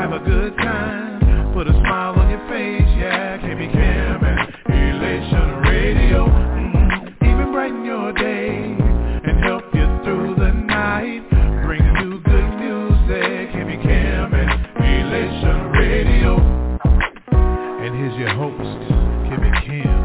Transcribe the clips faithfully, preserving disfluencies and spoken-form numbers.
have a good time, put a smile on your face, yeah. K B Cam and Elation Radio, mm-hmm. Even brighten your day and help you through the night. Bring you good music, K B Cam and Elation Radio. And here's your host, K B Cam.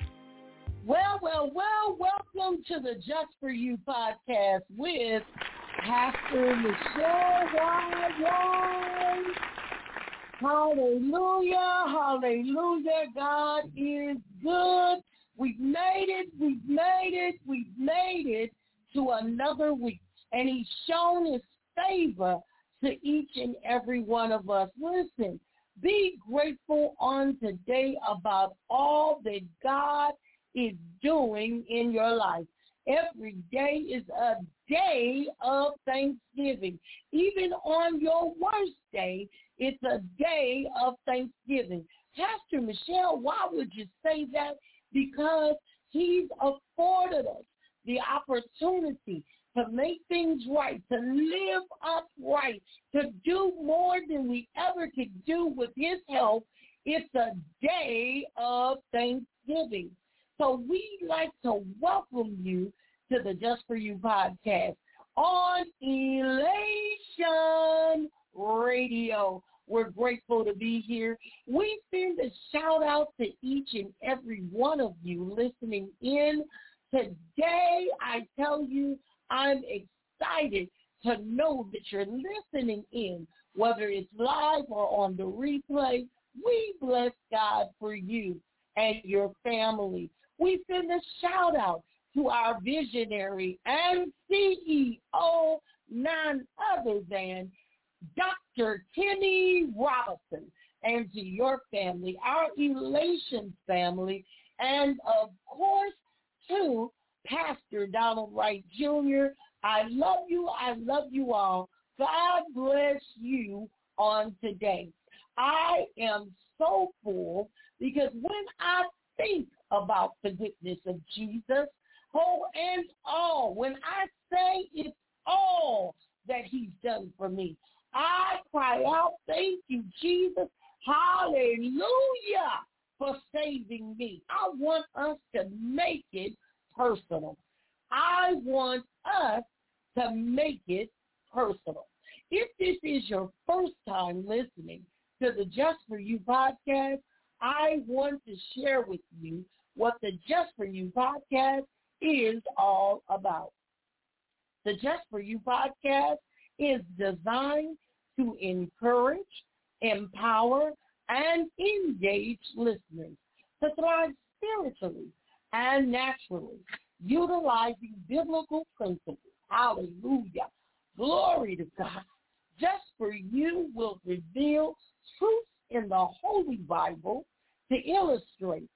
Well, well, well, welcome to the Just For You podcast with Pastor Michelle Why Hallelujah, hallelujah. God is good. We've made it, we've made it, we've made it to another week. And he's shown his favor to each and every one of us. Listen, be grateful on today about all that God is doing in your life. Every day is a day of thanksgiving. Even on your worst day, it's a day of thanksgiving. Pastor Michelle, why would you say that? Because he's afforded us the opportunity to make things right, to live upright, to do more than we ever could do with his help. It's a day of thanksgiving. So we'd like to welcome you to the Just For You podcast on Elation Radio. We're grateful to be here. We send a shout out to each and every one of you listening in. Today, I tell you, I'm excited to know that you're listening in, whether it's live or on the replay. We bless God for you and your family. We send a shout out to our visionary and C E O, none other than Doctor Kenny Robinson, and to your family, our Elation family, and of course to Pastor Donald Wright Junior I love you. I love you all. God bless you on today. I am so full because when I think about the goodness of Jesus, oh, and all, when I say it's all that he's done for me, I cry out, thank you, Jesus. Hallelujah for saving me. I want us to make it personal. I want us to make it personal. If this is your first time listening to the Just For You podcast, I want to share with you what the Just For You podcast is all about. The Just For You podcast is designed to encourage, empower, and engage listeners to thrive spiritually and naturally, utilizing biblical principles. Hallelujah. Glory to God. Just For You will reveal truths in the Holy Bible to illustrate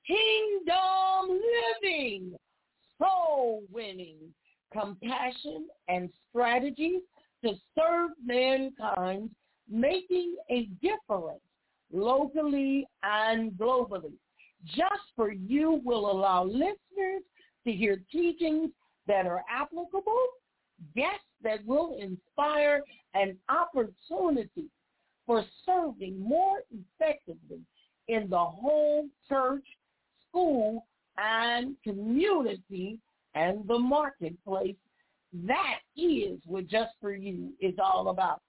kingdom living, soul winning, compassion, and strategies to serve mankind, making a difference locally and globally. Just For You will allow listeners to hear teachings that are applicable, guests that will inspire, and opportunities for serving more effectively in the home, church, school, and community, and the marketplace. That is what Just For You is all about.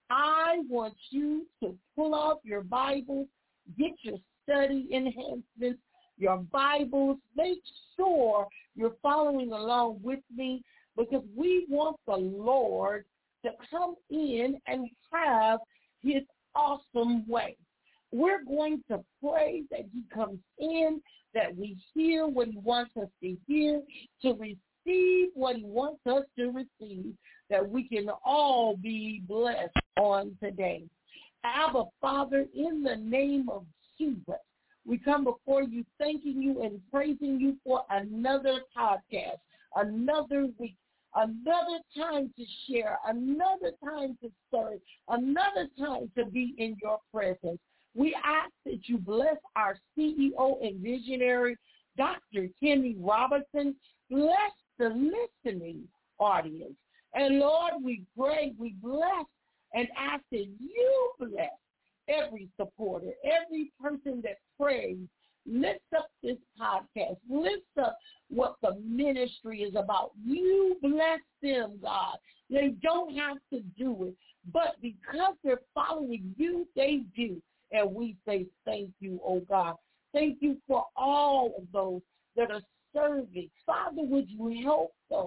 I want you to pull out your Bibles, get your study enhancements, your Bibles. Make sure you're following along with me, because we want the Lord to come in and have his awesome way. We're going to pray that he comes in, that we hear what he wants us to hear, to receive what he wants us to receive, that we can all be blessed on today. Abba, Father, in the name of Jesus, we come before you thanking you and praising you for another podcast, another week, another time to share, another time to serve, another time to be in your presence. We ask that you bless our C E O and visionary, Doctor Kenny Robinson. Bless the listening audience. And Lord, we pray, we bless and ask that you bless every supporter, every person that prays. Lift up this podcast. Lift up what the ministry is about. You bless them, God. They don't have to do it, but because they're following you, they do. And we say thank you, oh God. Thank you for all of those that are serving. Father, would you help those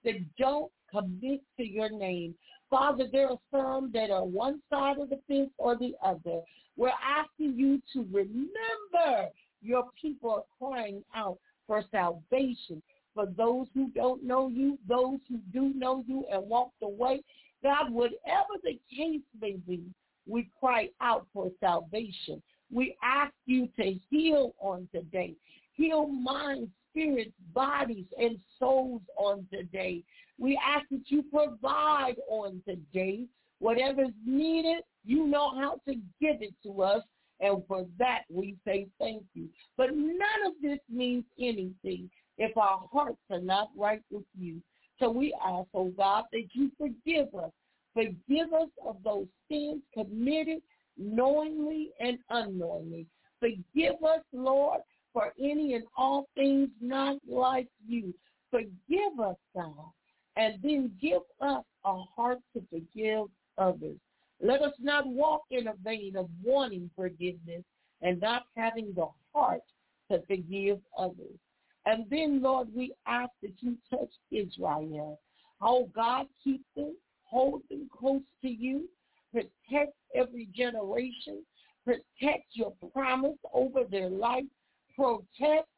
that don't commit to your name. Father, there are some that are one side of the fence or the other. We're asking you to remember your people are crying out for salvation. For those who don't know you, those who do know you and walked away, God, whatever the case may be, we cry out for salvation. We ask you to heal on today. Heal minds, spirits, bodies, and souls on today. We ask that you provide on today. Whatever's needed, you know how to give it to us. And for that, we say thank you. But none of this means anything if our hearts are not right with you. So we ask, oh God, that you forgive us. Forgive us of those sins committed knowingly and unknowingly. Forgive us, Lord, for any and all things not like you. Forgive us, God, and then give us a heart to forgive others. Let us not walk in a vein of wanting forgiveness and not having the heart to forgive others. And then, Lord, we ask that you touch Israel. Oh, God, keep them, hold them close to you. Protect every generation. Protect your promise over their life. Protect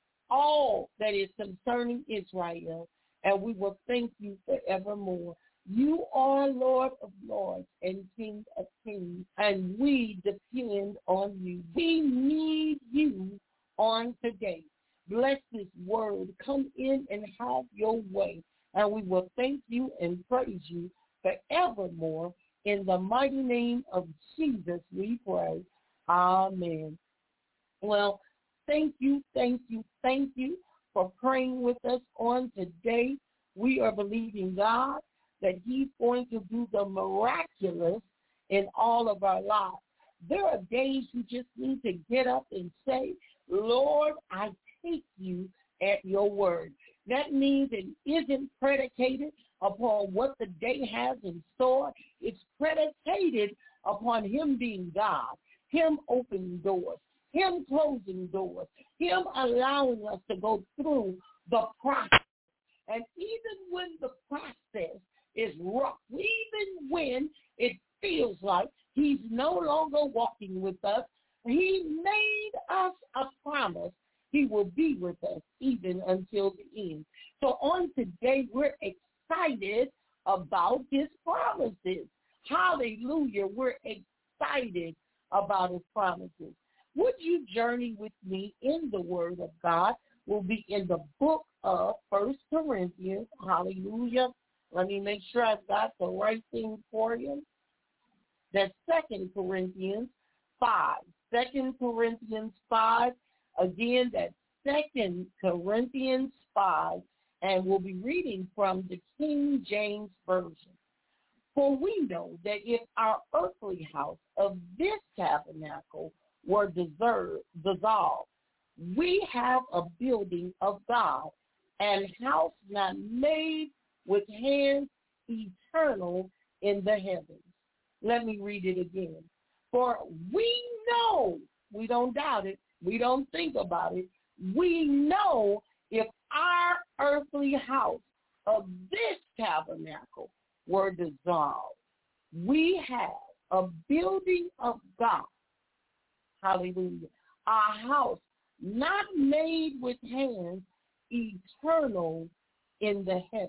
all that is concerning Israel. And we will thank you forevermore. You are Lord of lords and King of kings, and we depend on you. We need you on today. Bless this word. Come in and have your way. And we will thank you and praise you forevermore. In the mighty name of Jesus, we pray. Amen. Well, thank you, thank you, thank you for praying with us on today. We are believing God that he's going to do the miraculous in all of our lives. There are days you just need to get up and say, Lord, I take you at your word. That means it isn't predicated upon what the day has in store. It's predicated upon him being God, him opening doors, him closing doors, him allowing us to go through the process. And even when the process is rough, even when it feels like he's no longer walking with us, he made us a promise. He will be with us even until the end. So on today, we're excited about his promises. Hallelujah. We're excited about his promises. Would you journey with me in the word of God? We'll be in the book of First Corinthians. Hallelujah. Let me make sure I've got the right thing for you. That's Second Corinthians five. Second Corinthians five. Again, that's Second Corinthians five. And we'll be reading from the King James Version. For we know that if our earthly house of this tabernacle were deserved, dissolved, we have a building of God, and house not made with hands, eternal in the heavens. Let me read it again. For we know, we don't doubt it, we don't think about it, we know if our earthly house of this tabernacle were dissolved, we have a building of God, hallelujah, a house not made with hands, eternal in the heavens.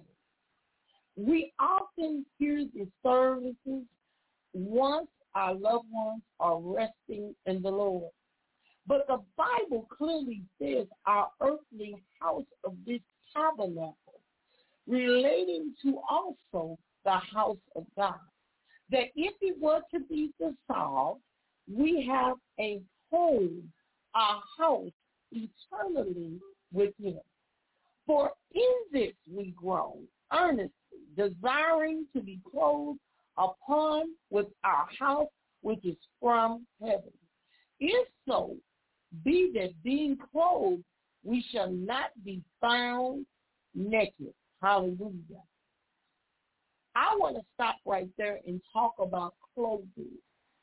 We often hear the services once our loved ones are resting in the Lord. But the Bible clearly says our earthly house of this tabernacle, relating to also the house of God, that if it were to be dissolved, we have a home, a house eternally with him. For in this we groan, earnestly, desiring to be clothed upon with our house which is from heaven. If so, be that being clothed, we shall not be found naked. Hallelujah. I want to stop right there and talk about clothing.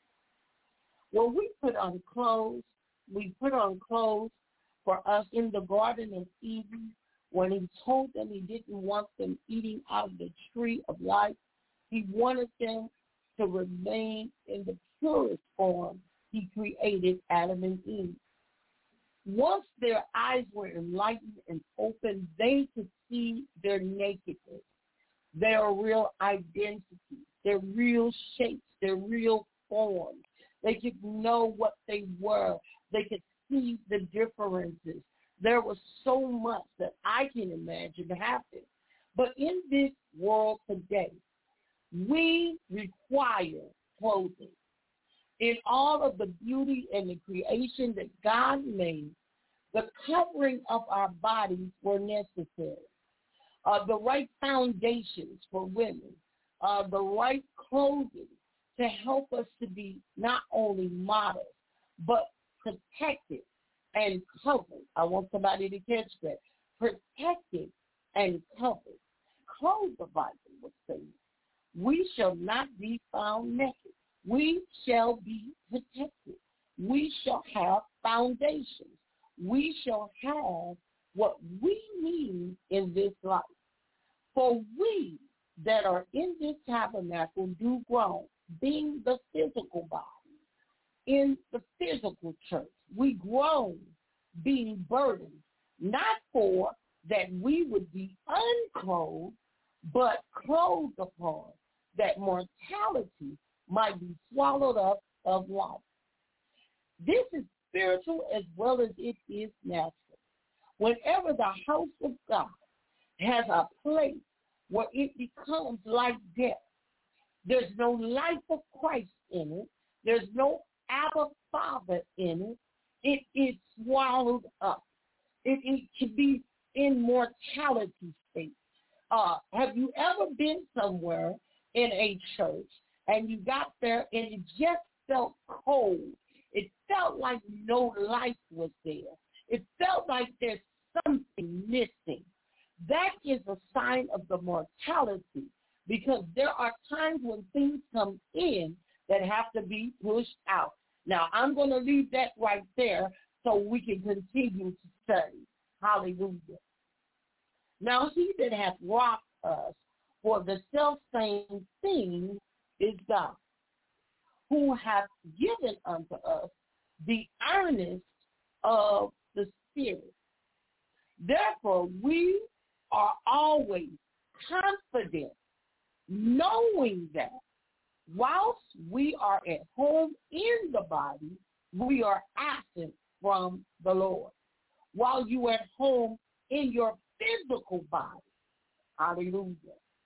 When we put on clothes, we put on clothes for us in the Garden of Eden. when he told them he didn't want them eating out of the tree of life. He wanted them to remain in the purest form he created Adam and Eve. Once their eyes were enlightened and opened, they could see their nakedness, their real identity, their real shapes, their real forms. They could know what they were. They could see the differences. There was so much that I can imagine happened. But in this world today, we require clothing. In all of the beauty and the creation that God made, the covering of our bodies were necessary. Uh, the right foundations for women, uh, the right clothing to help us to be not only modest, but protected and covered. I want somebody to catch that. Protected and covered. Clothe, the Bible would say. We shall not be found naked. We shall be protected. We shall have foundations. We shall have what we need in this life. For we that are in this tabernacle do groan, being the physical body, in the physical church. We groan, being burdened, not for that we would be unclothed, but clothed upon, that mortality might be swallowed up of life. This is spiritual as well as it is natural. Whenever the house of God has a place where it becomes like death, there's no life of Christ in it, there's no Abba Father in it, it is swallowed up. It, it can be in mortality state. Uh, have you ever been somewhere in a church and you got there and it just felt cold? It felt like no life was there. It felt like there's something missing. That is a sign of the mortality, because there are times when things come in that have to be pushed out. Now, I'm going to leave that right there so we can continue to study. Hallelujah. Now, he that hath wrought us for the selfsame thing is God, who hath given unto us the earnest of the Spirit. Therefore, we are always confident, knowing that whilst we are at home in the body, we are absent from the Lord. While you are at home in your physical body, hallelujah,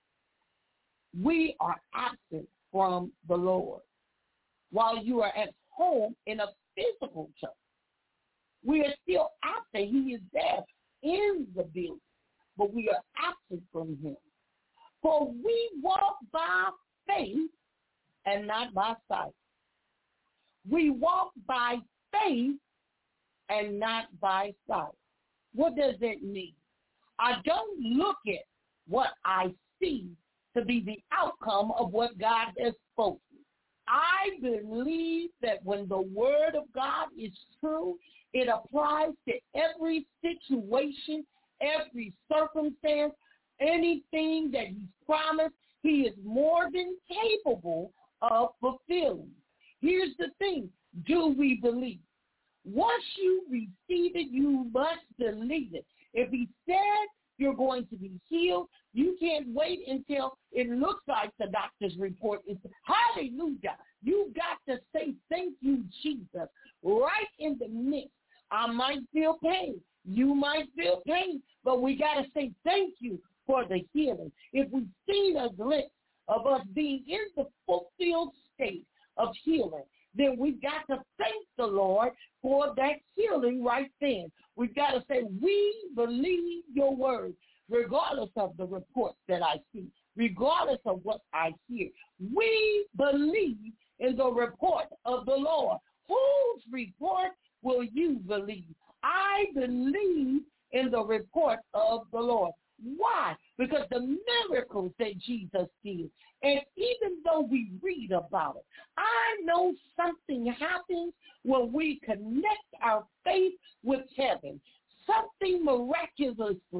we are absent from the Lord. While you are at home in a physical church, we are still absent. He is there in the building, but we are absent from him. For we walk by faith and not by sight. We walk by faith and not by sight. What does that mean? I don't look at what I see to be the outcome of what God has spoken. I believe that when the word of God is true, it applies to every situation, every circumstance, anything that he's promised, he is more than capable of fulfilling. Here's the thing. Do we believe? Once you receive it, you must believe it. If he said you're going to be healed, you can't wait until it looks like the doctor's report is, hallelujah. You've got to say thank you, Jesus, right in the midst. I might feel pain. You might feel pain, but we got to say thank you for the healing. If we've seen a glimpse of us being in the fulfilled state of healing, then we've got to thank the Lord for that healing right then. We've got to say, we believe your word, regardless of the reports that I see, regardless of what I hear. We believe in the report of the Lord. Whose report will you believe? I believe in the report of the Lord. Why? Because the miracles that Jesus did, and even though we read about it, I know something happens when we connect our faith with heaven. Something miraculously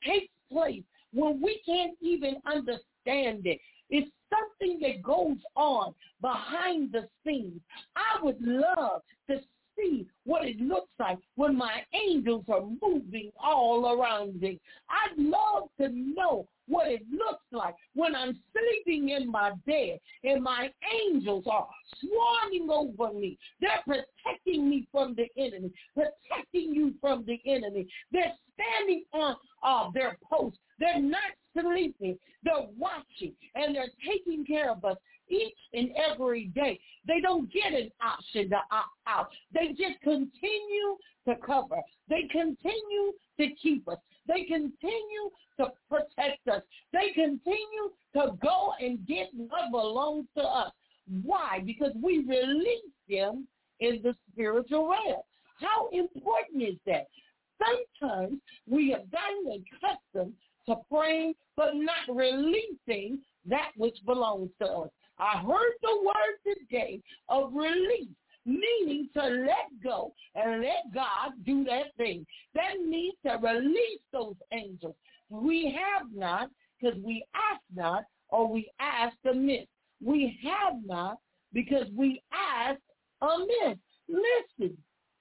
takes place when we can't even understand it. It's something that goes on behind the scenes. I would love to see what it looks like when my angels are moving all around me. I'd love to know what it looks like when I'm sleeping in my bed and my angels are swarming over me. They're protecting me from the enemy, protecting you from the enemy. They're standing on uh, their post. They're not sleeping. They're watching, and they're taking care of us each and every day. They don't get an option to opt out. They just continue to cover. They continue to keep us. They continue to protect us. They continue to go and get what belongs to us. Why? Because we release them in the spiritual realm. How important is that? Sometimes we have gotten accustomed to praying but not releasing that which belongs to us. I heard the word today of release, meaning to let go and let God do that thing. That means to release those angels. We have not because we ask not, or we ask amiss. We have not because we ask amiss. Listen,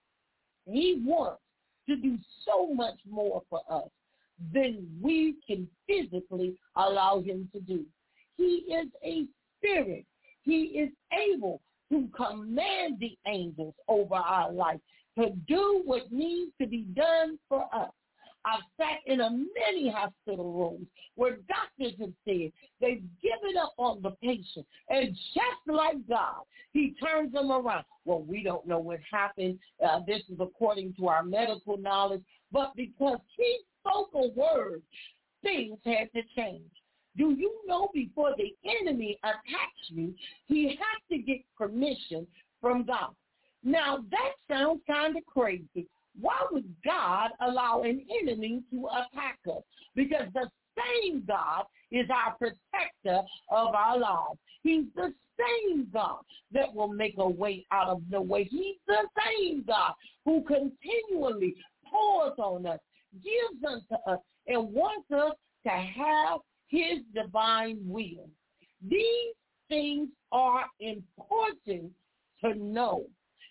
he wants to do so much more for us than we can physically allow him to do. He is a spirit. He is able to command the angels over our life to do what needs to be done for us. I've sat in a many hospital rooms where doctors have said they've given up on the patient, and just like God, he turns them around. Well, we don't know what happened. Uh, this is according to our medical knowledge, but because he spoke a word, things had to change. Do you know before the enemy attacks you, he has to get permission from God? Now, that sounds kind of crazy. Why would God allow an enemy to attack us? Because the same God is our protector of our lives. He's the same God that will make a way out of no way. He's the same God who continually pours on us, gives unto us, and wants us to have his divine will. These things are important to know.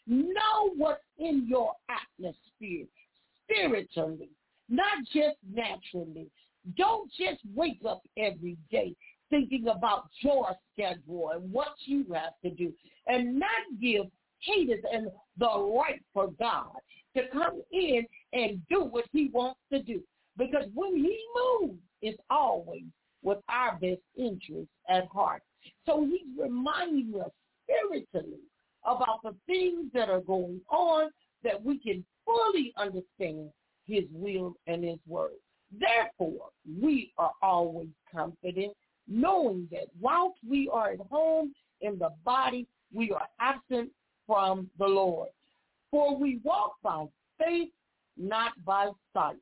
Know what's in your atmosphere spiritually, not just naturally. Don't just wake up every day thinking about your schedule and what you have to do, and not give haters and the right for God to come in and do what he wants to do. Because when he moves, it's always with our best interests at heart. So he's reminding us spiritually about the things that are going on that we can fully understand his will and his word. Therefore, we are always confident, knowing that whilst we are at home in the body, we are absent from the Lord. For we walk by faith, not by sight.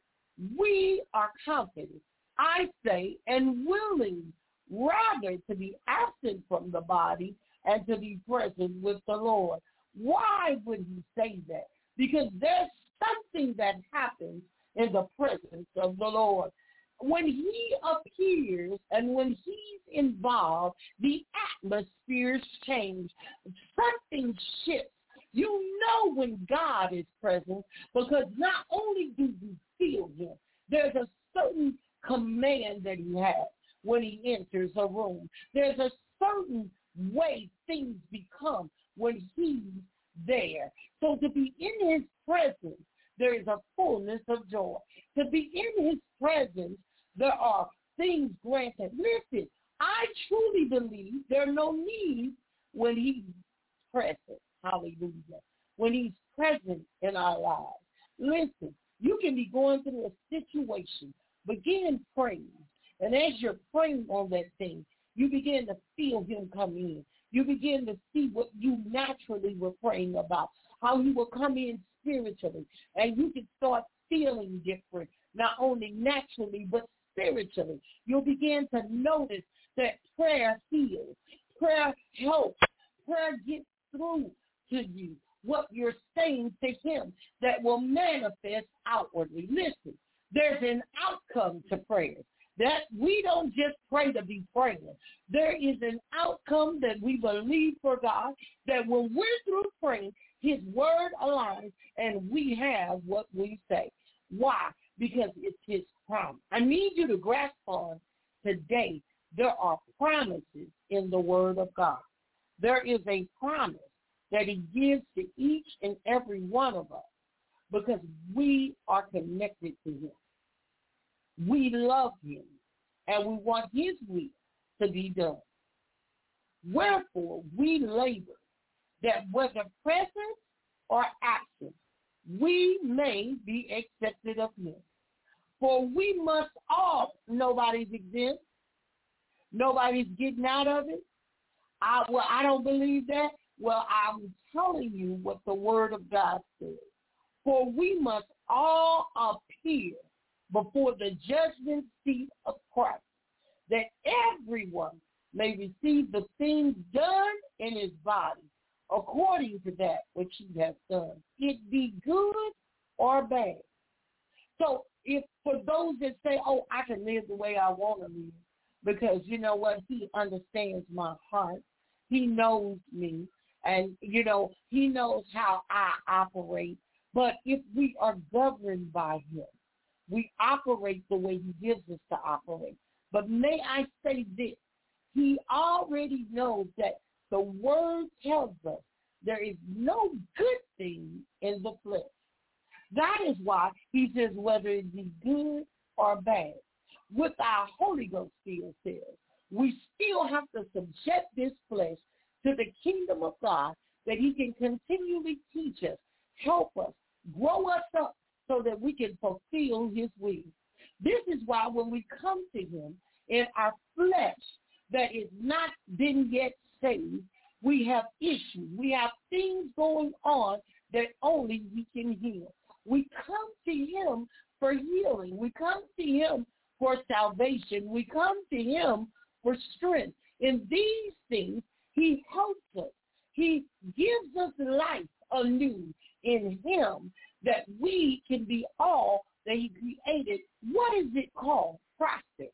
We are confident, I say, and willing rather to be absent from the body and to be present with the Lord. Why would he say that? Because there's something that happens in the presence of the Lord. When he appears and when he's involved, the atmospheres change. Something shifts. You know when God is present because not only do you feel him, there's a certain command that he has when he enters a room. There's a certain way things become when he's there. So to be in his presence, there is a fullness of joy. To be in his presence, there are things granted. Listen, I truly believe there are no needs when he's present. Hallelujah. When he's present in our lives. Listen, you can be going through a situation. Begin praying. And as you're praying on that thing, you begin to feel him come in. You begin to see what you naturally were praying about, how he will come in spiritually. And you can start feeling different, not only naturally, but spiritually. You'll begin to notice that prayer heals. Prayer helps. Prayer gets through to you what you're saying to him that will manifest outwardly. Listen, There's an outcome to prayer. That we don't just pray to be praying. There is an outcome that we believe for God, that when we're through praying, his word aligns and we have what we say. Why? Because it's his promise. I need you to grasp on today, there are promises in the word of God. There is a promise that he gives to each and every one of us because we are connected to him. We love him, and we want his will to be done. Wherefore, we labor that whether present or absent, we may be accepted of him. For we must all, nobody's exempt, nobody's getting out of it. I, well, I don't believe that. Well, I'm telling you what the word of God says. For we must all appear before the judgment seat of Christ, that everyone may receive the things done in his body according to that which he has done, it be good or bad. So if for those that say, oh, I can live the way I want to live, because you know what, he understands my heart, he knows me, and you know, he knows how I operate. But if we are governed by him, we operate the way he gives us to operate. But may I say this, he already knows that the word tells us there is no good thing in the flesh. That is why he says whether it be good or bad. What our Holy Ghost still says, we still have to subject this flesh to the kingdom of God, that he can continually teach us, help us, grow us up so that we can fulfill his will. This is why when we come to him in our flesh that is not been yet saved, we have issues. We have things going on that only he can heal. We come to him for healing. We come to him for salvation. We come to him for strength. In these things, he helps us. He gives us life anew in him, that we can be all that he created. What is it called? Process.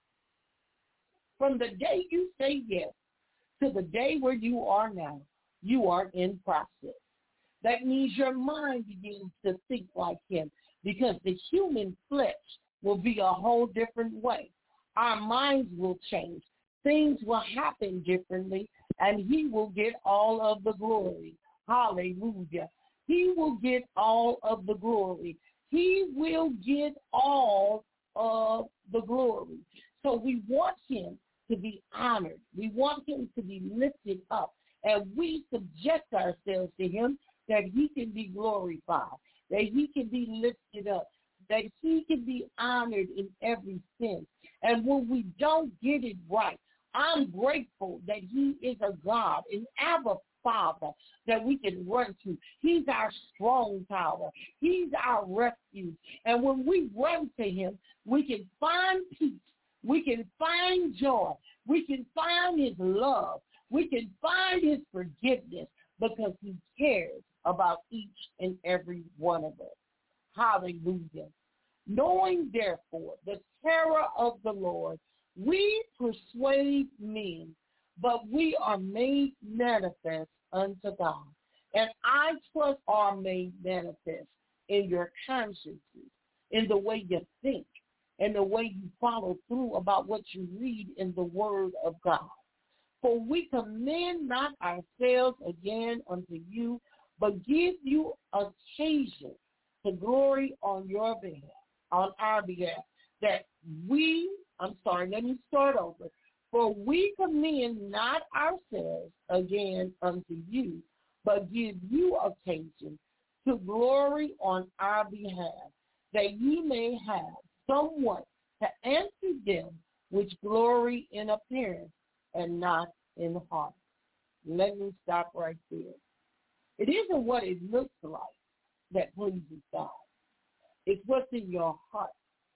From the day you say yes to the day where you are now, you are in process. That means your mind begins to think like him, because the human flesh will be a whole different way. Our minds will change. Things will happen differently, and he will get all of the glory. Hallelujah. He will get all of the glory. He will get all of the glory. So we want him to be honored. We want him to be lifted up. And we subject ourselves to him that he can be glorified, that he can be lifted up, that he can be honored in every sense. And when we don't get it right, I'm grateful that he is a God, an Abba Father that we can run to. He's our strong tower. He's our refuge. And when we run to him, we can find peace. We can find joy. We can find his love. We can find his forgiveness, because he cares about each and every one of us. Hallelujah. Knowing, therefore, the terror of the Lord, we persuade men, but we are made manifest unto God. And I trust are made manifest in your consciences, in the way you think, in the way you follow through about what you read in the word of God. For we commend not ourselves again unto you, but give you occasion to glory on your behalf, on our behalf, that we, I'm sorry, let me start over. For we commend not ourselves again unto you, but give you occasion to glory on our behalf, that ye may have someone to answer them which glory in appearance and not in heart. Let me stop right there. It isn't what it looks like that pleases God. It's what's in your heart.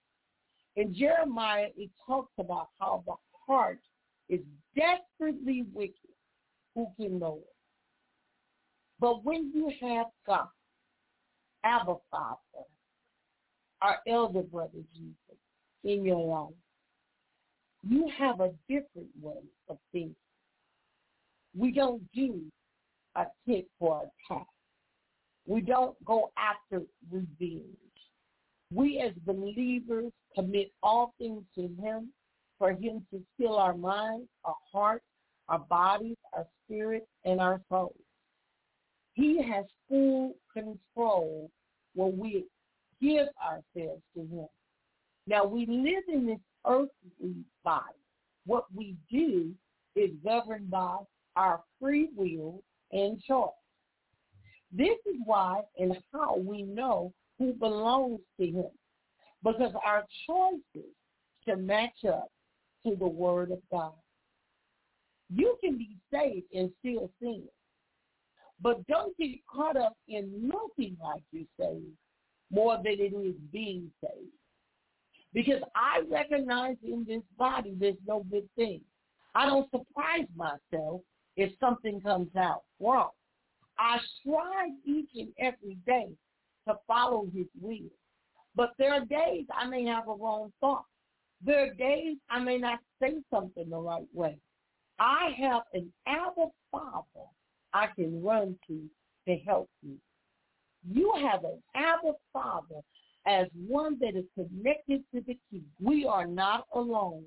In Jeremiah, it talks about how the heart is desperately wicked. Who can know it? But when you have God, Abba Father, our elder brother Jesus in your life. You have a different way of thinking. We don't do a tit for a tat. We don't go after revenge. We as believers commit all things to him for him to fill our minds, our hearts, our bodies, our spirit, and our souls. He has full control when we give ourselves to him. Now, we live in this earthly body. What we do is governed by our free will and choice. This is why and how we know who belongs to him, because our choices should match up to the word of God. You can be saved and still sin, but don't get caught up in looking like you're saved more than it is being saved. Because I recognize in this body there's no good thing. I don't surprise myself if something comes out wrong. I strive each and every day to follow his will. But there are days I may have a wrong thought. There are days I may not say something the right way. I have an Abba Father I can run to to help me. You have an Abba Father as one that is connected to the key. We are not alone.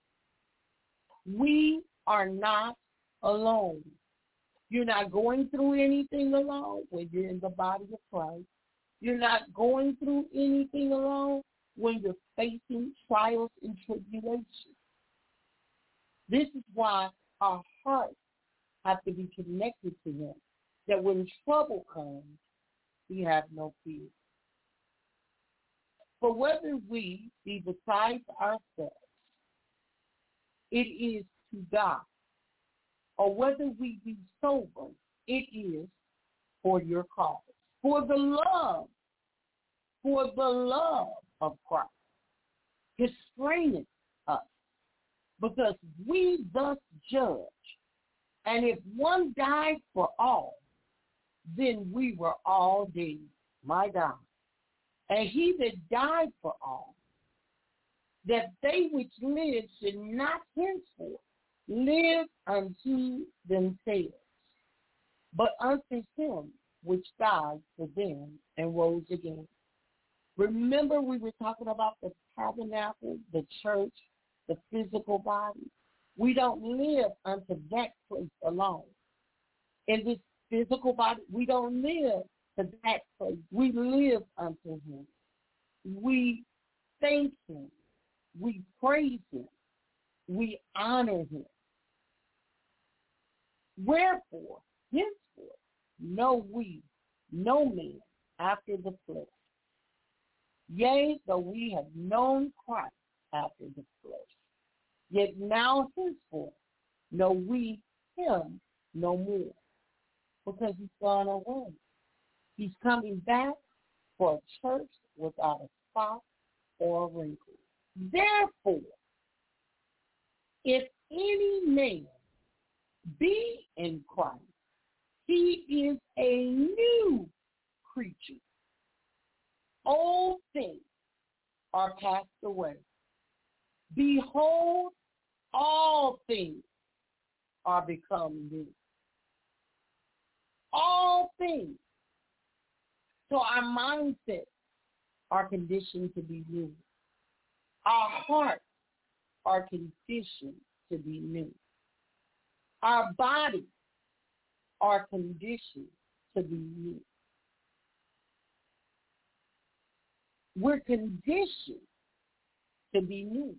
We are not alone. You're not going through anything alone when you're in the body of Christ. You're not going through anything alone when you're facing trials and tribulations. This is why our hearts have to be connected to him, that when trouble comes, we have no fear. For whether we be besides ourselves, it is to God, or whether we be sober, it is for your cause. For the love, for the love of Christ constraineth us, because we thus judge. And if one died for all, then we were all dead. My God. And he that died for all, that they which live should not henceforth live unto themselves, but unto him which died for them and rose again. Remember, we were talking about the tabernacle, the church, the physical body. We don't live unto that place alone. In this physical body, we don't live to that place. We live unto him. We thank him. We praise him. We honor him. Wherefore, henceforth, know we no man after the flesh. Yea, though we have known Christ after the flesh, yet now henceforth know we him no more, because he's gone away. He's coming back for a church without a spot or a wrinkle. Therefore, if any man be in Christ, he is a new creature. Old things are passed away. Behold, all things are become new. All things. So our mindsets are conditioned to be new. Our hearts are conditioned to be new. Our bodies are conditioned to be new. We're conditioned to be new.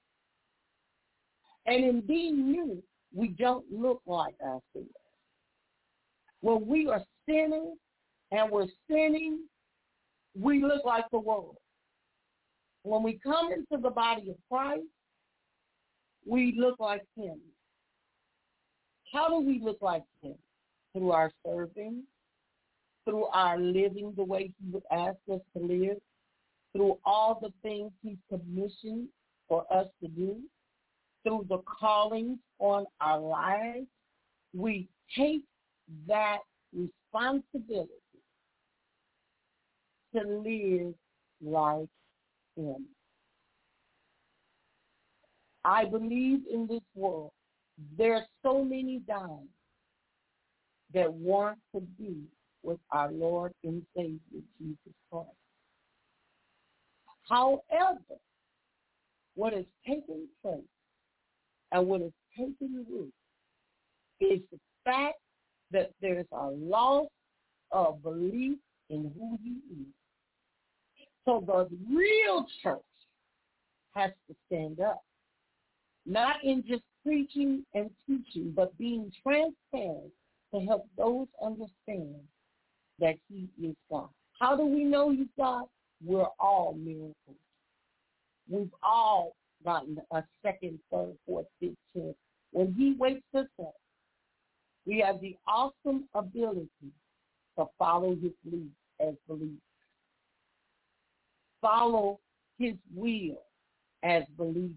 And in being new, we don't look like ourselves. When we are sinning and we're sinning, we look like the world. When we come into the body of Christ, we look like him. How do we look like him? Through our serving, through our living the way he would ask us to live, through all the things he's commissioned for us to do, through the callings on our lives. We take that responsibility to live like him. I believe in this world there are so many dying that want to be with our Lord and Savior, Jesus Christ. However, what has taken place and what has taken root is the fact that there's a loss of belief in who he is. So the real church has to stand up, not in just preaching and teaching, but being transparent to help those understand that he is God. How do we know he's God? We're all miracles. We've all gotten a second, third, fourth, fifth chance. When he wakes us up, we have the awesome ability to follow his lead as believers. Follow his will as believers.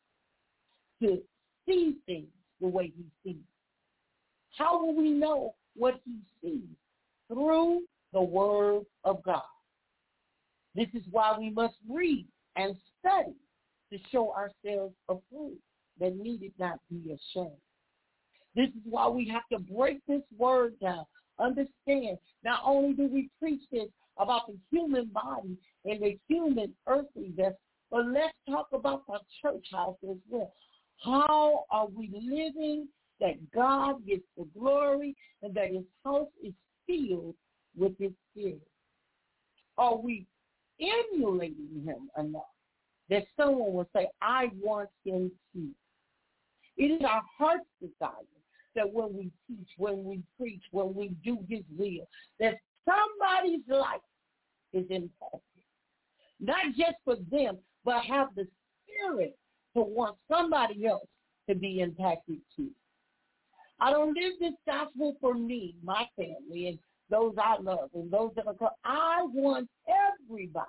To see things the way he sees. How will we know what he sees? Through the word of God. This is why we must read and study to show ourselves approved, that needed not be ashamed. This is why we have to break this word down. Understand, not only do we preach this about the human body and the human earthly vessel, but let's talk about the church house as well. How are we living that God gets the glory and that his house is filled with his spirit? Are we emulating him enough that someone will say, I want him to? It is our heart's desire that when we teach, when we preach, when we do his will, that somebody's life is impacted. Not just for them, but have the spirit to want somebody else to be impacted too. I don't live this gospel for me, my family, and those I love, and those that are called. I want everybody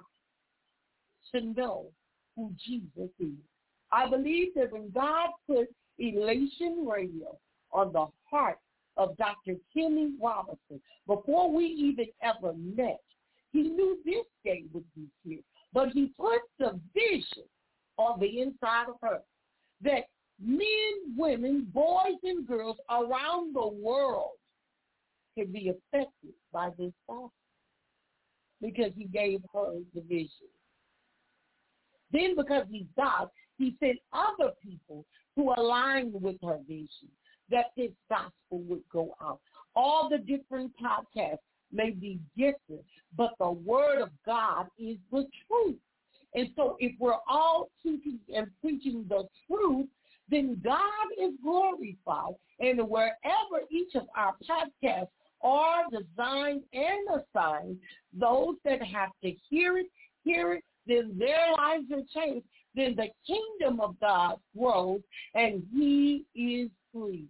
to know who Jesus is. I believe that when God put Elation Radio on the heart of Doctor Kimmy Robinson, before we even ever met, he knew this day would be here. But he put the vision on the inside of her that men, women, boys, and girls around the world can be affected by this gospel because he gave her the vision. Then because he's God, he sent other people who aligned with her vision that this gospel would go out. All the different podcasts may be different, but the word of God is the truth. And so if we're all teaching and preaching the truth, then God is glorified. And wherever each of our podcasts are designed and assigned, those that have to hear it, hear it, then their lives are changed. Then the kingdom of God grows and he is free.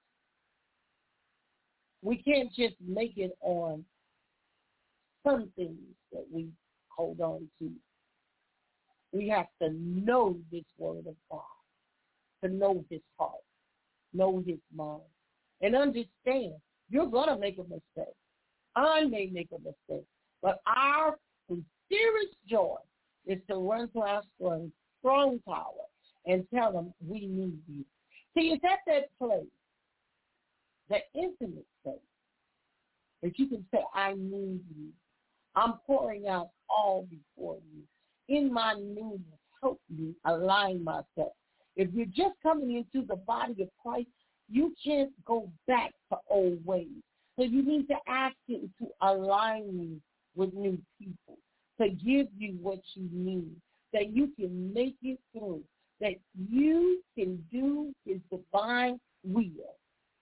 We can't just make it on some things that we hold on to. We have to know this word of God, to know his heart, know his mind, and understand you're going to make a mistake. I may make a mistake, but our sincerest joy is to run to our strong, strong tower and tell them we need you. See, it's at that place, that intimate place, that you can say, I need you. I'm pouring out all before you. In my newness, help me align myself. If you're just coming into the body of Christ, you can't go back to old ways. So you need to ask him to align you with new people, to give you what you need, that you can make it through, that you can do his divine will.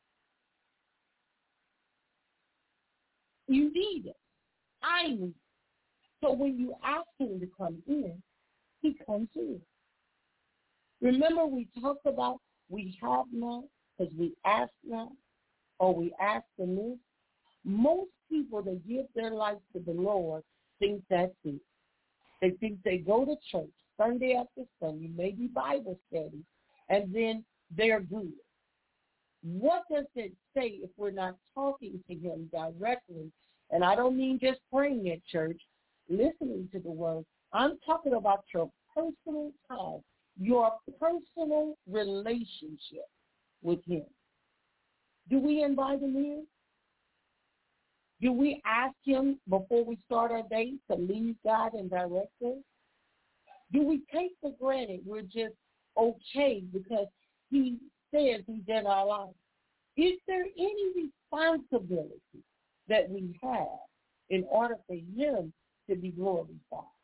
You need it. I need it. So when you ask him to come in, he comes in. Remember we talked about we have not because we ask not, or we ask amiss. Most people that give their life to the Lord think that's it. They think they go to church Sunday after Sunday, maybe Bible study, and then they're good. What does it say if we're not talking to him directly? And I don't mean just praying at church, listening to the word, I'm talking about your personal time, your personal relationship with him. Do we invite him in? Do we ask him before we start our day to lead, guide, and direct us? Do we take for granted we're just okay because he says he's in our life? Is there any responsibility that we have in order for him to be glorified?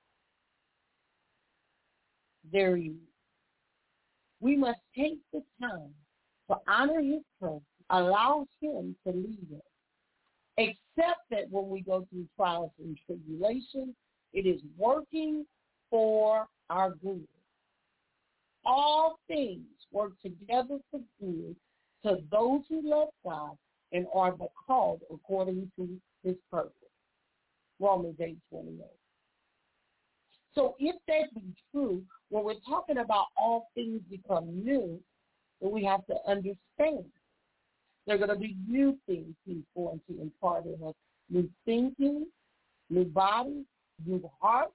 There is. We must take the time to honor his presence, allow him to lead us. Except that when we go through trials and tribulations, it is working for our good. All things work together for good to those who love God and are the called according to his purpose. Romans eight twenty-eight. So if that be true, when we're talking about all things become new, then we have to understand there are going to be new things he's going to impart in us. New thinking, new bodies, new hearts.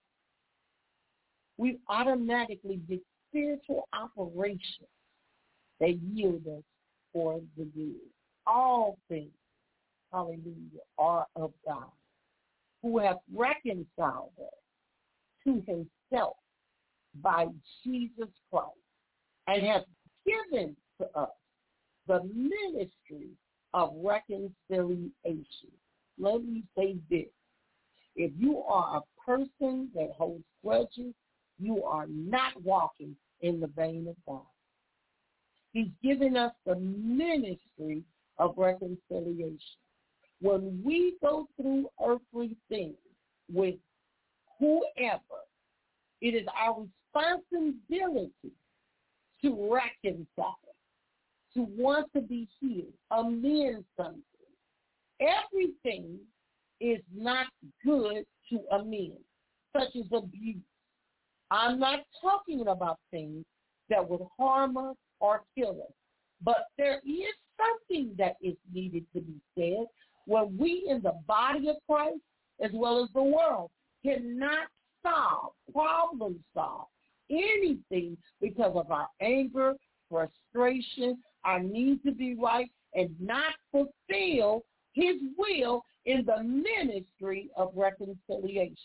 We automatically get spiritual operations that yield us for the good. All things, hallelujah, are of God, who have reconciled us to himself by Jesus Christ and have given to us the ministry of reconciliation. Let me say this. If you are a person that holds grudges, you are not walking in the vein of God. He's given us the ministry of reconciliation. When we go through earthly things with whoever, it is our responsibility to reconcile, to want to be healed, amend something. Everything is not good to amend, such as abuse. I'm not talking about things that would harm us or kill us, but there is something that is needed to be said when we in the body of Christ, as well as the world, cannot solve, problem solve anything because of our anger, frustration, our need to be right, and not fulfill his will in the ministry of reconciliation.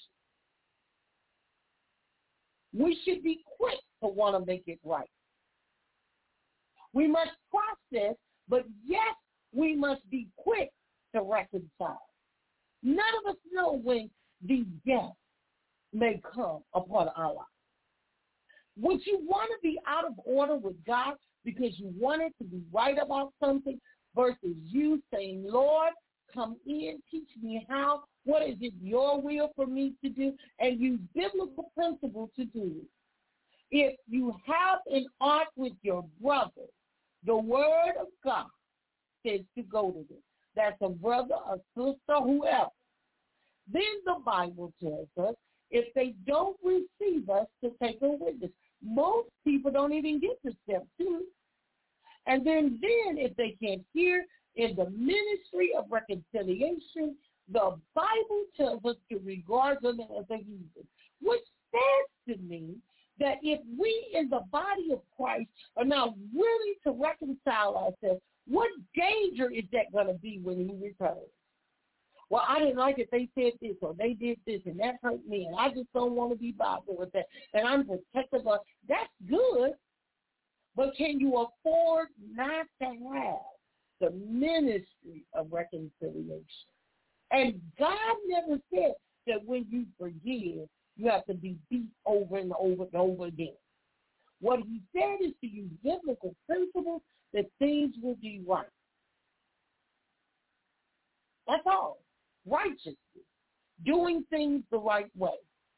We should be quick to want to make it right. We must process, but yes, we must be quick to reconcile. None of us know when the death may come upon our lives. Would you want to be out of order with God because you wanted to be right about something versus you saying, Lord, come in, teach me how, what is it your will for me to do, and use biblical principle to do it. If you have an art with your brother, the word of God says to go to them. That's a brother, a sister, whoever. Then the Bible tells us if they don't receive us to take a witness. Most people don't even get to step two. And then, then if they can't hear in the ministry of reconciliation, the Bible tells us to regard them as a heathen, which says to me that if we in the body of Christ are not willing to reconcile ourselves, what danger is that going to be when he returns? Well, I didn't like it. They said this or they did this and that hurt me, and I just don't want to be bothered with that. And I'm protective of that's good, but can you afford not to have the ministry of reconciliation? And God never said that when you forgive, you have to be beat over and over and over again. What he said is to use biblical principles that things will be right. That's all. Righteousness. Doing things the right way.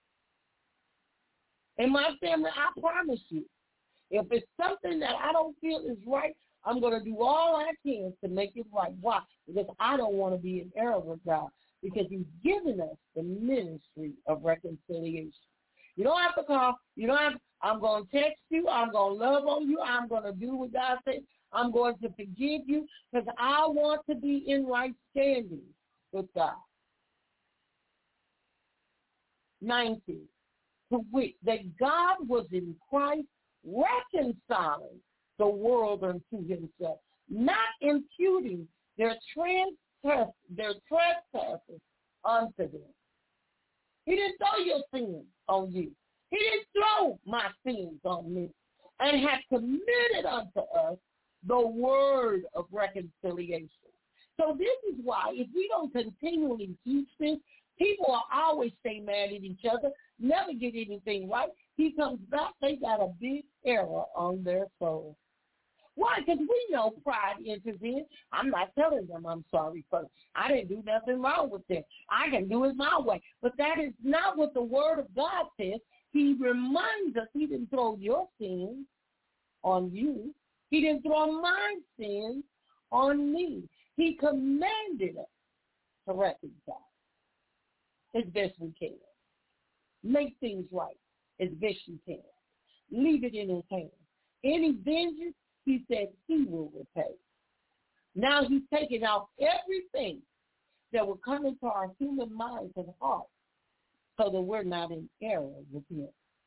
In my family, I promise you, if it's something that I don't feel is right, I'm going to do all I can to make it right. Why? Because I don't want to be in error with God. Because he's given us the ministry of reconciliation. You don't have to call. You don't have to, I'm going to text you. I'm going to love on you. I'm going to do what God says. I'm going to forgive you because I want to be in right standing with God. nineteen. to wit, that God was in Christ reconciling the world unto himself, not imputing their trans their trespasses unto them. He didn't throw your sins on you. He didn't throw my sins on me, and has committed unto us the word of reconciliation. So this is why if we don't continually teach this, people will always stay mad at each other, never get anything right. He comes back, they got a big error on their soul. Why? Because we know pride enters in. I'm not telling them I'm sorry first. I didn't do nothing wrong with them. I can do it my way. But that is not what the word of God says. He reminds us he didn't throw your sins on you. He didn't throw my sins on me. He commanded us to reconcile as best we can. Make things right as best you can. Leave it in his hands. Any vengeance, he said he will repay. Now he's taking off everything that will come into our human minds and hearts so that we're not in error with him.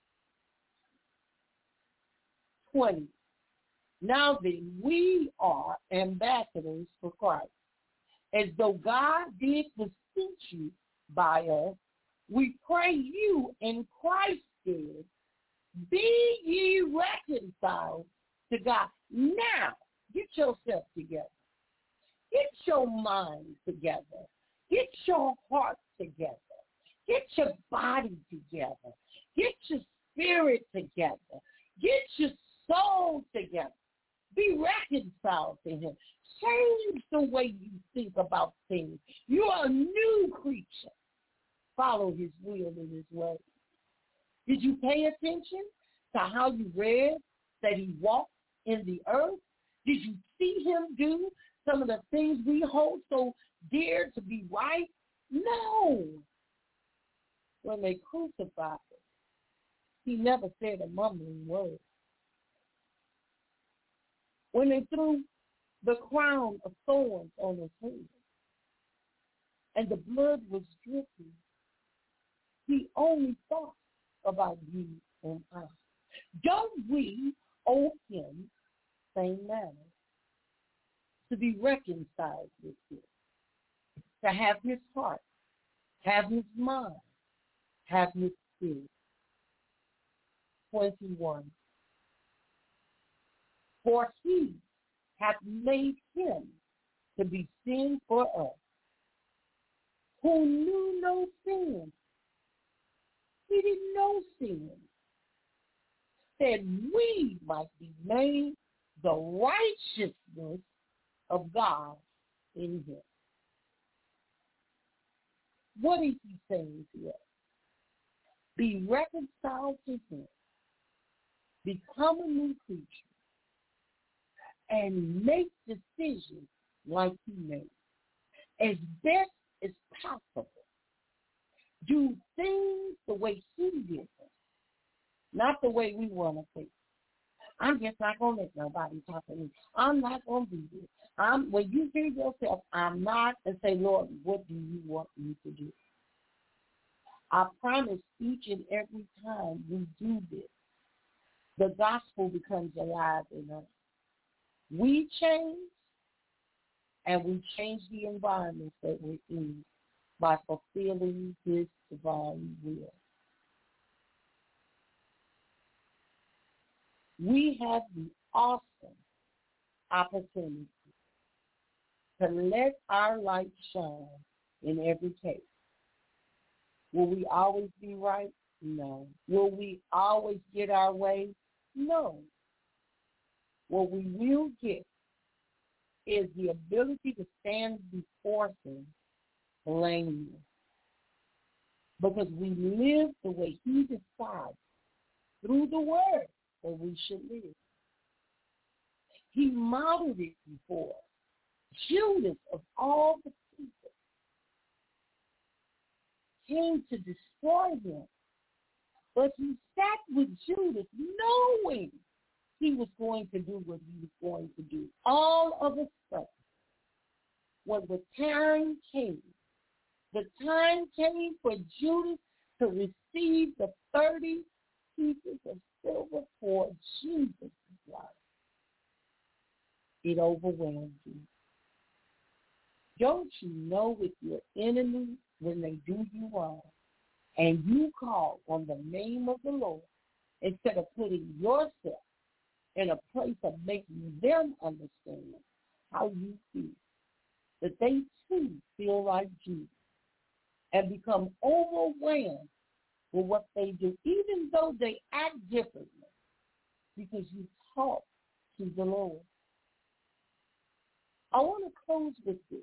twenty. Now then, we are ambassadors for Christ. As though God did beseech you by us, we pray you in Christ's stead, be ye reconciled to God. Now, get yourself together. Get your mind together. Get your heart together. Get your body together. Get your spirit together. Get your soul together. Be reconciled to him. Change the way you think about things. You are a new creature. Follow his will and his way. Did you pay attention to how you read that he walked in the earth? Did you see him do some of the things we hold so dear to be right? No. When they crucified him, he never said a mumbling word. When they threw the crown of thorns on his head and the blood was dripping, he only thought about you and I. Don't we owe him same manner to be reconciled with him, to have his heart, have his mind, have his spirit? twenty-one. For he hath made him to be sin for us, who knew no sin. He didn't know sin. That we might be made the righteousness of God in him. What is he saying here? Be reconciled to him. Become a new creature. And make decisions like he made, as best as possible. Do things the way he did them, not the way we want to think. I'm just not going to let nobody talk to me. I'm not going to do this. I'm, when you hear yourself, I'm not, and say, Lord, what do you want me to do? I promise each and every time we do this, the gospel becomes alive in us. We change, and we change the environment that we're in by fulfilling his divine will. We have the awesome opportunity to let our light shine in every case. Will we always be right? No. Will we always get our way? No. What we will get is the ability to stand before him blameless, because we live the way he decides through the word that we should live. He modeled it before us. Judas, of all the people, came to destroy him, but he sat with Judas knowing he was going to do what he was going to do. All of a sudden, when the time came, the time came for Judas to receive the thirty pieces of silver for Jesus' life, it overwhelmed you. Don't you know with your enemies, when they do you wrong, and you call on the name of the Lord, instead of putting yourself in a place of making them understand how you feel, that they too feel like Jesus and become overwhelmed with what they do, even though they act differently, because you talk to the Lord. I want to close with this.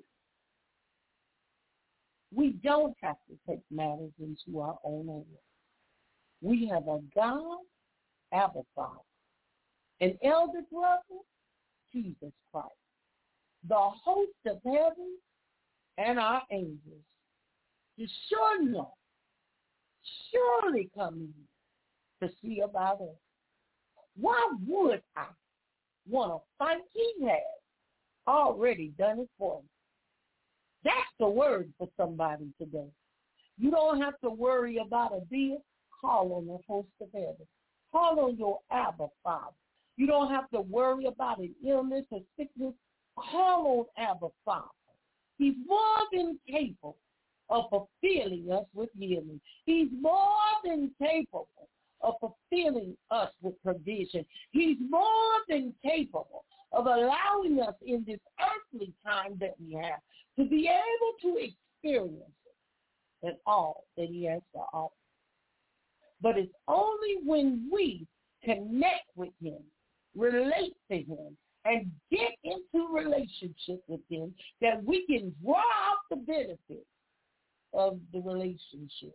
We don't have to take matters into our own hands. We have a God, Abba Father, an elder brother, Jesus Christ, the host of heaven, and our angels to sure enough, surely come in to see about us. Why would I want to fight? He has already done it for me. That's the word for somebody today. You don't have to worry about a bill. Call on the host of heaven. Call on your Abba Father. You don't have to worry about an illness or sickness. Call on Abba Father. He's more than capable of fulfilling us with healing. He's more than capable of fulfilling us with provision. He's more than capable of allowing us in this earthly time that we have to be able to experience it and all that he has to offer. But it's only when we connect with him, relate to him, and get into relationship with him that we can draw out the benefits of the relationship.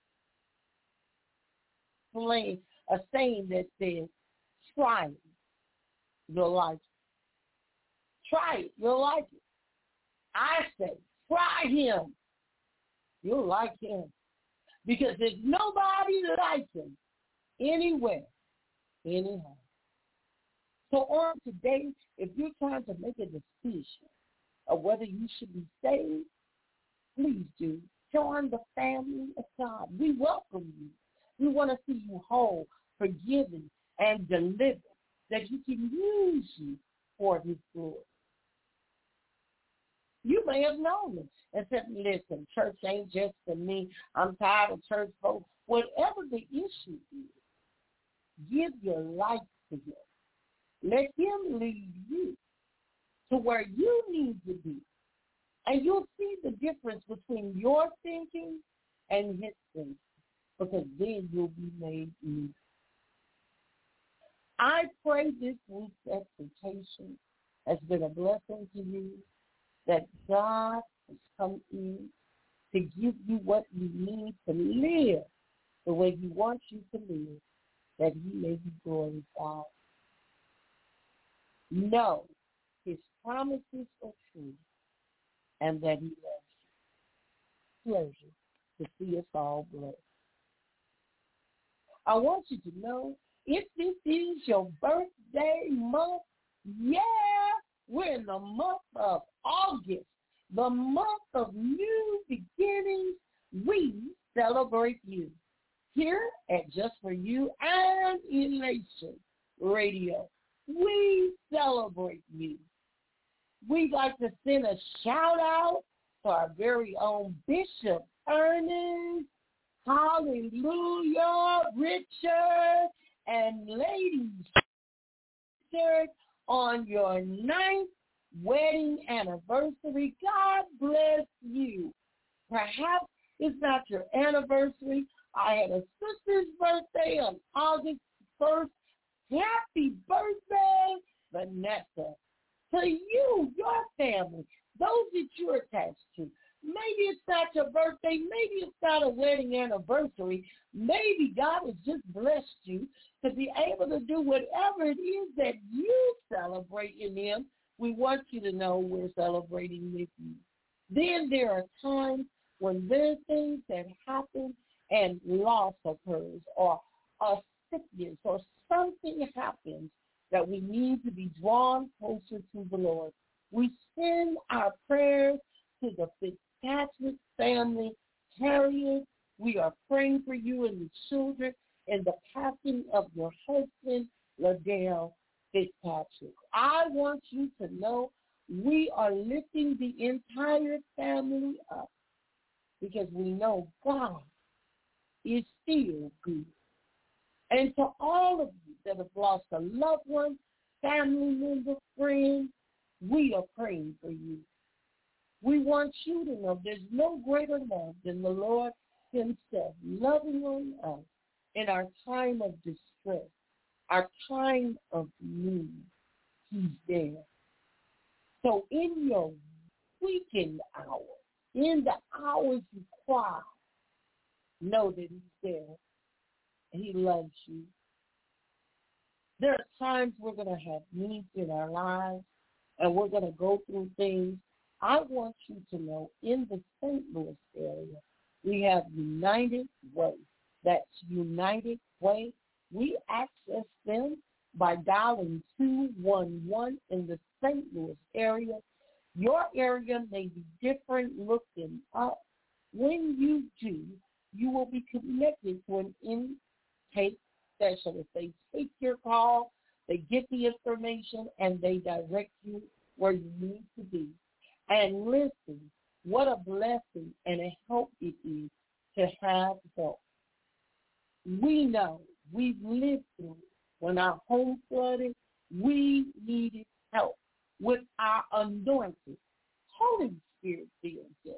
Plain, a saying that says, try it, you'll like it. Try it, you'll like it. I say, try him, you'll like him. Because there's nobody like him anywhere, anyhow. So on today, if you're trying to make a decision of whether you should be saved, please do. Join the family of God. We welcome you. We want to see you whole, forgiven, and delivered, that you can use you for his glory. You may have known it and said, listen, church ain't just for me. I'm tired of church folks. Whatever the issue is, give your life to him. Let him lead you to where you need to be. And you'll see the difference between your thinking and his thinking, because then you'll be made new. I pray this week's exhortation has been a blessing to you, that God has come in to give you what you need to live the way he wants you to live, that he may be glorified. Know his promises are true, and that he loves you. Pleasure to see us all blessed. I want you to know, if this is your birthday month, yeah, we're in the month of August, the month of new beginnings. We celebrate you here at Just For You and Elation Radio. We celebrate you. We'd like to send a shout out to our very own Bishop Ernest, hallelujah, Richard, and Lady Richard on your ninth wedding anniversary. God bless you. Perhaps it's not your anniversary. I had a sister's birthday on August first. Happy birthday, Vanessa. To you, your family, those that you're attached to. Maybe it's not your birthday. Maybe it's not a wedding anniversary. Maybe God has just blessed you to be able to do whatever it is that you celebrate in him. We want you to know we're celebrating with you. Then there are times when there are things that happen and loss occurs, or a sickness or something happens that we need to be drawn closer to the Lord. We send our prayers to the Fitzpatrick family, Harriet, We are praying for you and the children and the passing of your husband, Liddell Fitzpatrick. I want you to know we are lifting the entire family up because we know God is still good. And to all of you that have lost a loved one, family member, friend, we are praying for you. We want you to know there's no greater love than the Lord himself loving on us in our time of distress, our time of need. He's there. So in your weekend hour, in the hours you cry, know that he's there. He loves you. There are times we're going to have needs in our lives, and we're going to go through things. I want you to know in the Saint Louis area, we have United Way. That's United Way. We access them by dialing two one one in the Saint Louis area. Your area may be different. Look them up. When you do, you will be connected to an intake specialist. They take your call, they get the information, and they direct you where you need to be. And listen, what a blessing and a help it is to have help. We know we've lived through it. When our home flooded, we needed help with our anointed Holy Spirit being there.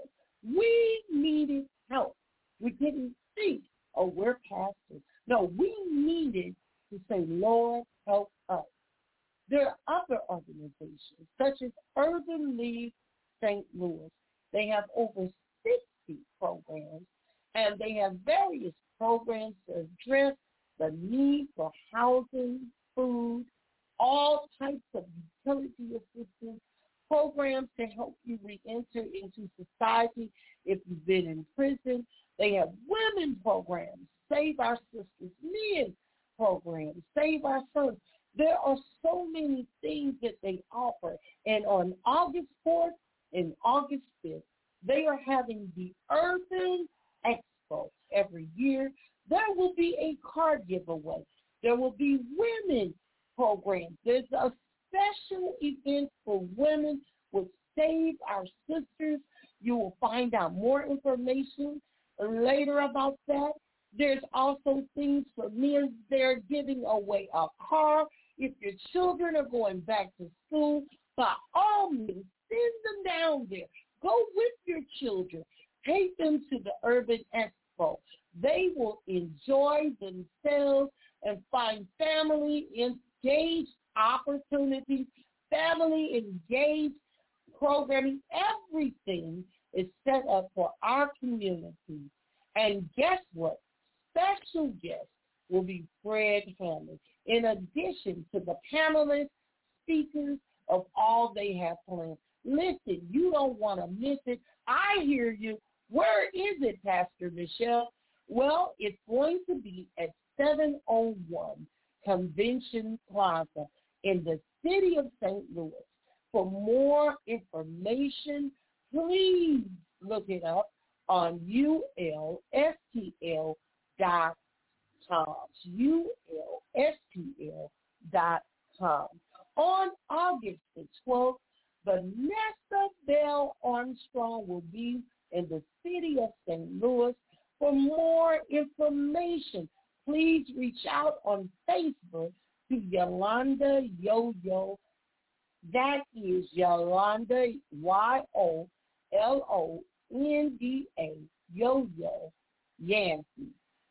We needed help. We didn't think, oh, we're pastors. No, we needed to say, Lord, help us. There are other organizations, such as Urban League Saint Louis. They have over sixty programs, and they have various programs to address the need for housing, food, all types of utility assistance, programs to help you re-enter into society if you've been in prison. They have women programs, Save Our Sisters, men programs, Save Our Sons. There are so many things that they offer. And on August fourth and August fifth, they are having the Urban Expo every year. There will be a car giveaway. There will be women programs. There's a special event for women with Save Our Sisters. You will find out more information later about that. There's also things for men. They're giving away a car. If your children are going back to school, by all means, send them down there. Go with your children. Take them to the Urban Expo. They will enjoy themselves and find family engaged opportunities, family engaged programming. Everything is set up for our community. And guess what? Special guests will be Fred Hammond, in addition to the panelists, speakers of all they have planned. Listen, you don't want to miss it. I hear you. Where is it, Pastor Michelle? Well, it's going to be at seven oh one Convention Plaza in the city of Saint Louis. For more information, please look it up on U L S T L dot com. U L S T L dot com. On August the twelfth, Vanessa Bell Armstrong will be in the city of Saint Louis. For more information, please reach out on Facebook to Yolanda Yo-Yo. That is Yolanda, Y O L O N D A, Yo-Yo Yancey.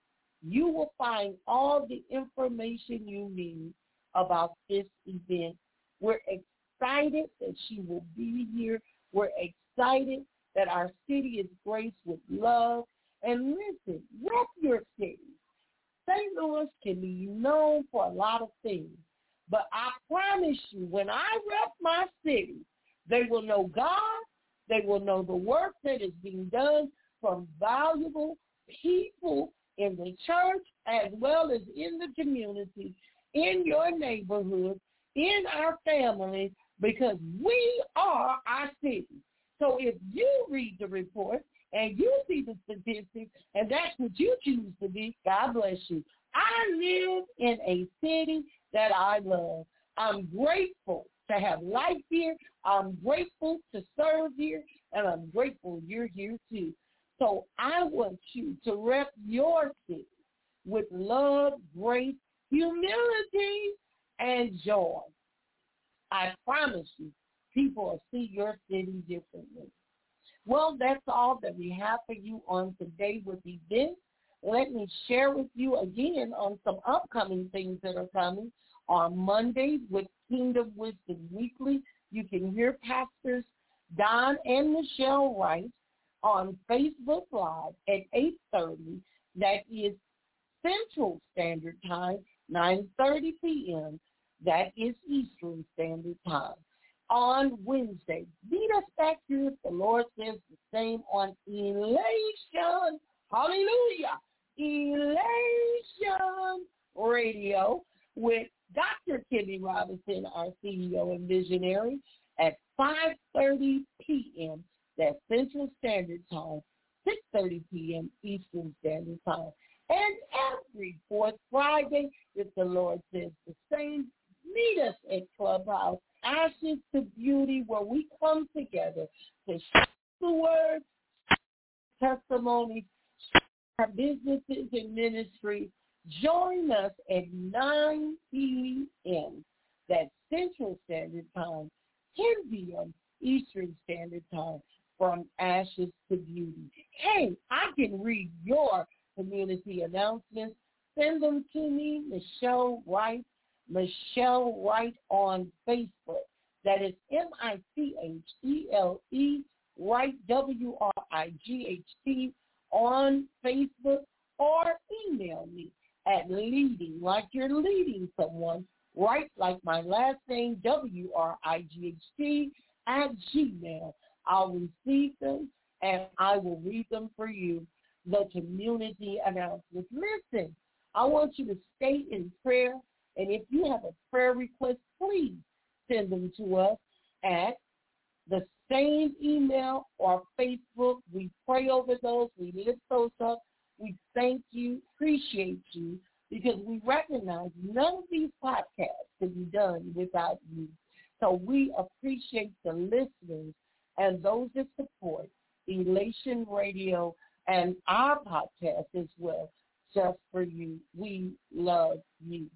You will find all the information you need about this event. We're excited that she will be here. We're excited that our city is graced with love. And listen, rep your city. Saint Louis can be known for a lot of things, but I promise you, when I rep my city, they will know God, they will know the work that is being done from valuable people in the church as well as in the community, in your neighborhood, in our families, because we are our city. So if you read the report, and you see the statistics, and that's what you choose to be. God bless you. I live in a city that I love. I'm grateful to have life here. I'm grateful to serve here, and I'm grateful you're here too. So I want you to rep your city with love, grace, humility, and joy. I promise you, people will see your city differently. Well, that's all that we have for you on today with events. Let me share with you again on some upcoming things that are coming. On Mondays with Kingdom Wisdom Weekly, you can hear Pastors Don and Michelle Wright on Facebook Live at eight thirty. That is Central Standard Time, nine thirty p.m. That is Eastern Standard Time. On Wednesday, meet us back here if the Lord says the same on Elation. Hallelujah. Elation Radio with Doctor Kimmy Robinson, our C E O and visionary, at five thirty p.m. That's Central Standard Time, six thirty p.m. Eastern Standard Time. And every fourth Friday, if the Lord says the same, meet us at Clubhouse, Ashes to Beauty, where we come together to share the word, testimonies, our businesses and ministries. Join us at nine p.m. That's Central Standard Time, ten p.m. Eastern Standard Time, from Ashes to Beauty. Hey, I can read your community announcements. Send them to me, Michelle Wright, Michelle Wright on Facebook. That is M I C H E L E, Wright, W R I G H T, on Facebook, or email me at leading, like you're leading someone, right, like my last name, W R I G H T, at Gmail. I'll receive them, and I will read them for you, the community announcements. Listen, I want you to stay in prayer, and if you have a prayer request, please send them to us at the same email or Facebook. We pray over those. We lift those up. We thank you, appreciate you, because we recognize none of these podcasts can be done without you. So we appreciate the listeners and those that support Elation Radio and our podcast as well, just for you. We love you.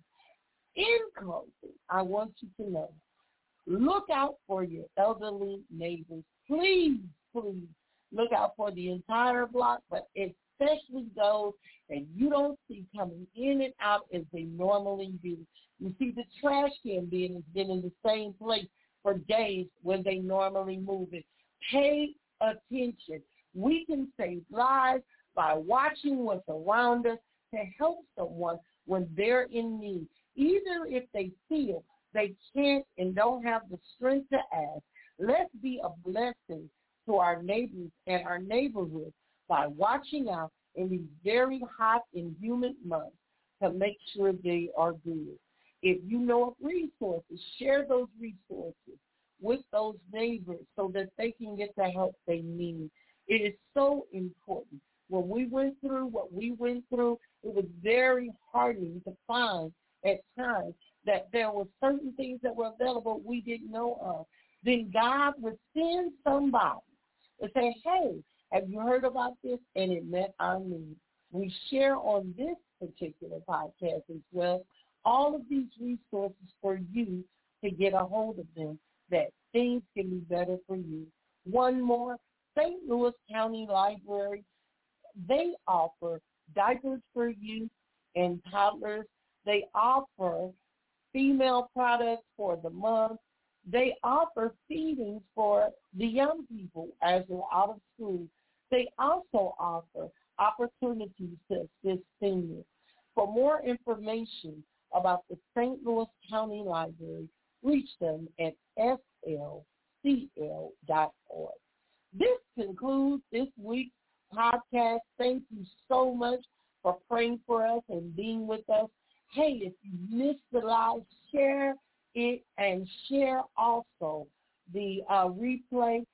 In closing, I want you to know, look out for your elderly neighbors. Please, please look out for the entire block, but especially those that you don't see coming in and out as they normally do. You see, the trash can bin has been in the same place for days when they normally move it. Pay attention. We can save lives by watching what's around us to help someone when they're in need, even if they feel they can't and don't have the strength to ask. Let's be a blessing to our neighbors and our neighborhood by watching out in these very hot and humid months to make sure they are good. If you know of resources, share those resources with those neighbors so that they can get the help they need. It is so important. When we went through what we went through, it was very heartening to find at times that there were certain things that were available we didn't know of. Then God would send somebody and say, hey, have you heard about this? And it met our needs. We share on this particular podcast as well all of these resources for you to get a hold of them, that things can be better for you. One more, Saint Louis County Library, they offer diapers for youth and toddlers. They offer female products for the month. They offer feedings for the young people as they're out of school. They also offer opportunities to assist seniors. For more information about the Saint Louis County Library, reach them at S L C L dot org. This concludes this week's podcast. Thank you so much for praying for us and being with us. Hey, if you missed the live, share it and share also the uh, replay. You can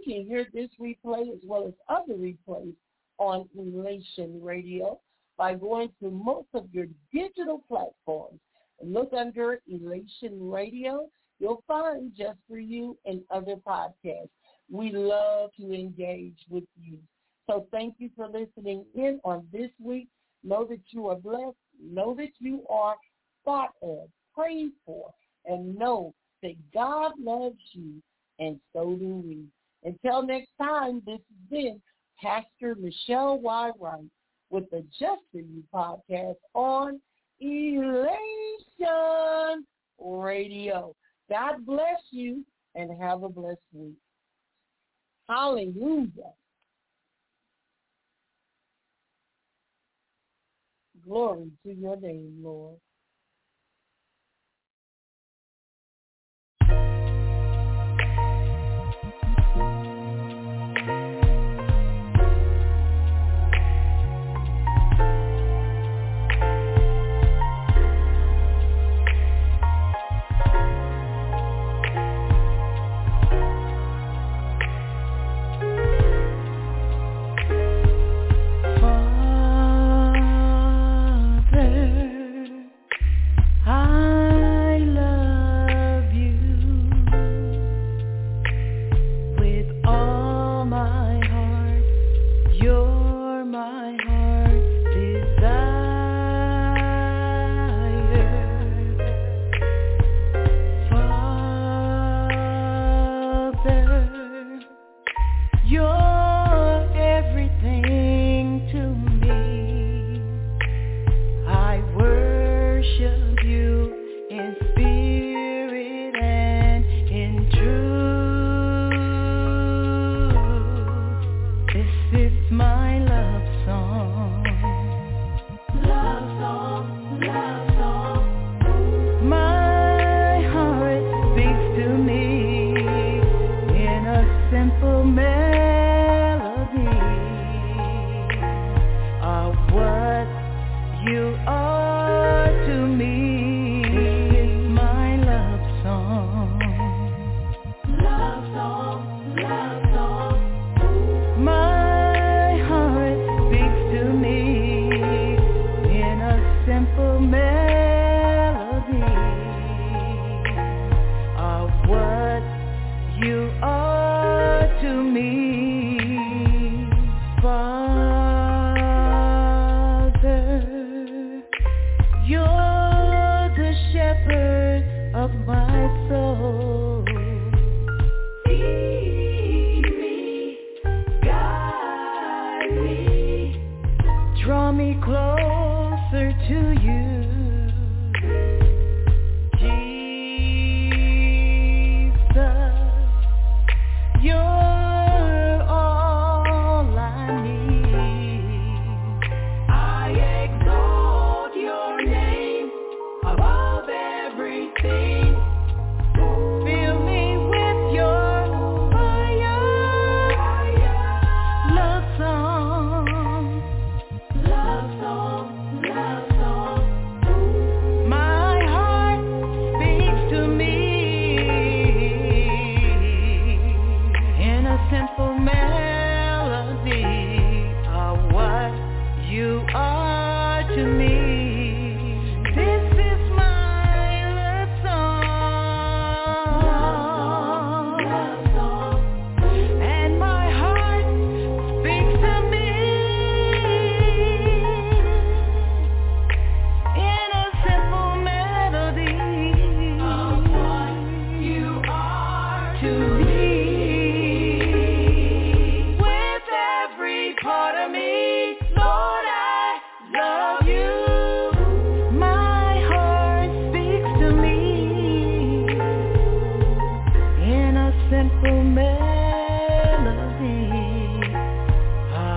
can hear this replay as well as other replays on Elation Radio by going to most of your digital platforms. Look under Elation Radio. You'll find Just For You and other podcasts. We love to engage with you. So thank you for listening in on this week. Know that you are blessed. Know that you are thought of, prayed for, and know that God loves you, and so do we. Until next time, this has been Pastor Michelle Y. Wright with the Just For You podcast on Elation Radio. God bless you and have a blessed week. Hallelujah. Glory to your name, Lord.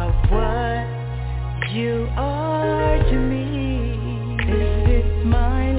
You are to me, this is my